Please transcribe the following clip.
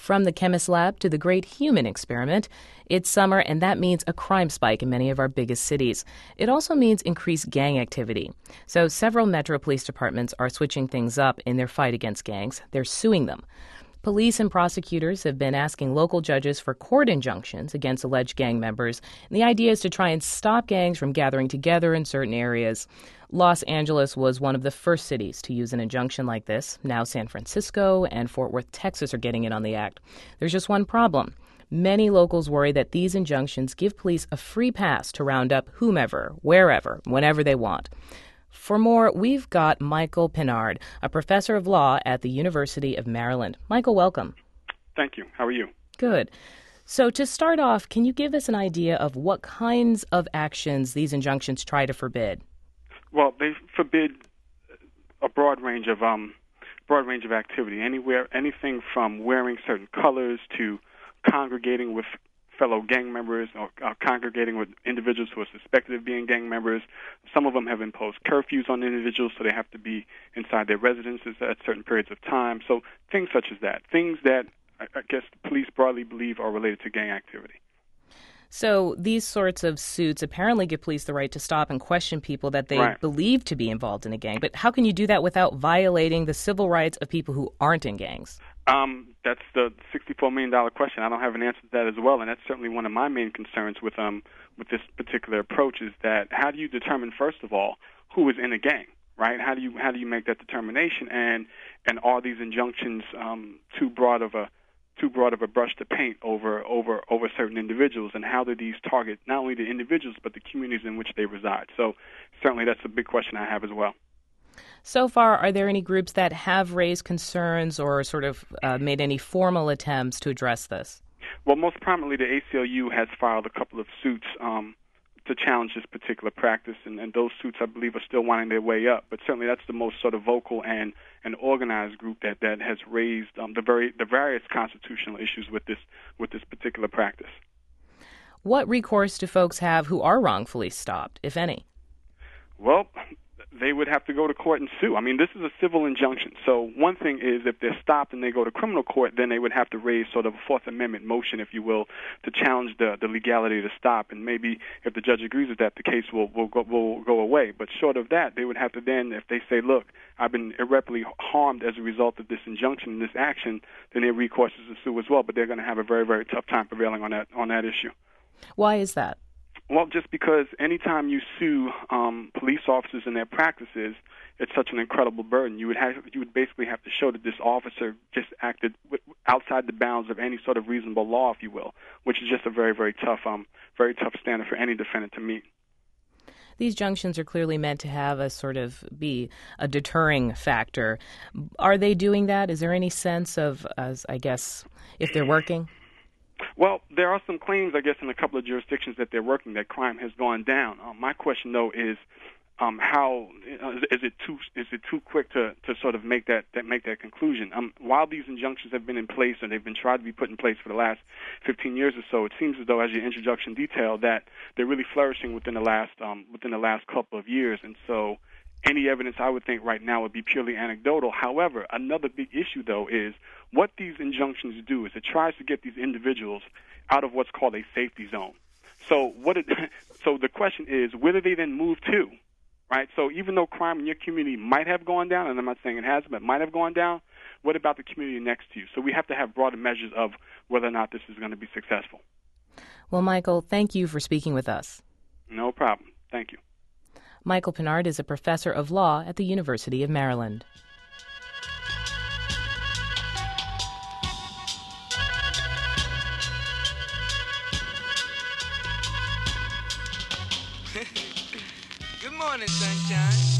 From the chemist lab to the great human experiment, it's summer, and that means a crime spike in many of our biggest cities. It also means increased gang activity. So several metro police departments are switching things up in their fight against gangs. They're suing them. Police and prosecutors have been asking local judges for court injunctions against alleged gang members. And the idea is to try and stop gangs from gathering together in certain areas. Los Angeles was one of the first cities to use an injunction like this. Now San Francisco and Fort Worth, Texas are getting in on the act. There's just one problem. Many locals worry that these injunctions give police a free pass to round up whomever, wherever, whenever they want. For more, we've got Michael Pinard, a professor of law at the University of Maryland. Michael, welcome. Thank you. How are you? Good. So to start off, can you give us an idea of what kinds of actions these injunctions try to forbid? Well, they forbid a broad range of activity. Anything from wearing certain colors to congregating with fellow gang members or congregating with individuals who are suspected of being gang members. Some of them have imposed curfews on individuals, so they have to be inside their residences at certain periods of time. So things such as that, things that I guess the police broadly believe are related to gang activity. So these sorts of suits apparently give police the right to stop and question people that they believe to be involved in a gang. But how can you do that without violating the civil rights of people who aren't in gangs? That's the $64 million question. I don't have an answer to that as well, and that's certainly one of my main concerns with this particular approach is that how do you determine, first of all, who is in a gang, right? How do you make that determination? And are these injunctions too broad of a brush to paint over certain individuals, and how do these target not only the individuals but the communities in which they reside? So certainly that's a big question I have as well. So far, are there any groups that have raised concerns or sort of made any formal attempts to address this? Well, most prominently, the ACLU has filed a couple of suits to challenge this particular practice, and those suits, I believe, are still winding their way up. But certainly that's the most sort of vocal and organized group that has raised the various constitutional issues with this particular practice. What recourse do folks have who are wrongfully stopped, if any? Well, they would have to go to court and sue. I mean, this is a civil injunction. So one thing is if they're stopped and they go to criminal court, then they would have to raise sort of a Fourth Amendment motion, if you will, to challenge the legality of the stop. And maybe if the judge agrees with that, the case will go away. But short of that, they would have to then, if they say, look, I've been irreparably harmed as a result of this injunction and this action, then their recourse is to sue as well. But they're going to have a very, very tough time prevailing on that issue. Why is that? Well, just because anytime you sue police officers and their practices, it's such an incredible burden. You would basically have to show that this officer just acted outside the bounds of any sort of reasonable law, if you will, which is just a very, very tough standard for any defendant to meet. These injunctions are clearly meant to have be a deterring factor. Are they doing that? Is there any sense of, if they're working? Well, there are some claims, I guess, in a couple of jurisdictions that they're working, that crime has gone down. My question, though, is how is it too quick to sort of make that conclusion? While these injunctions have been in place and they've been tried to be put in place for the last 15 years or so, it seems as though, as your introduction detailed, that they're really flourishing within the last couple of years, and so any evidence, I would think, right now would be purely anecdotal. However, another big issue, though, is what these injunctions do is it tries to get these individuals out of what's called a safety zone. So the question is, where do they then move to, right? So even though crime in your community might have gone down, and I'm not saying it has, but might have gone down, what about the community next to you? So we have to have broader measures of whether or not this is going to be successful. Well, Michael, thank you for speaking with us. No problem. Thank you. Michael Pinard is a professor of law at the University of Maryland. Good morning, sunshine.